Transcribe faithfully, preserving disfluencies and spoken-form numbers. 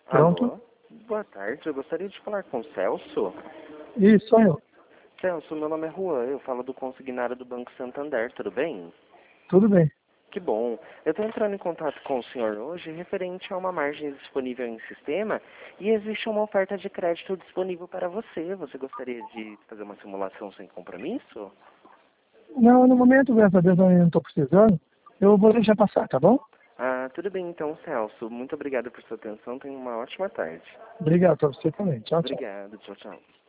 Pronto? Alô? Boa tarde, eu gostaria de falar com o Celso. Isso, sou eu. Celso, meu nome é Juan, eu falo do consignário do Banco Santander, tudo bem? Tudo bem. Que bom. Eu estou entrando em contato com o senhor hoje referente a uma margem disponível em sistema e existe uma oferta de crédito disponível para você. Você gostaria de fazer uma simulação sem compromisso? Não, no momento, graças a Deus, eu não estou precisando. Eu vou deixar passar, tá bom? Ah, tudo bem então, Celso. Muito obrigado por sua atenção. Tenha uma ótima tarde. Obrigado pra você também. Tchau, tchau. Obrigado. Tchau, tchau.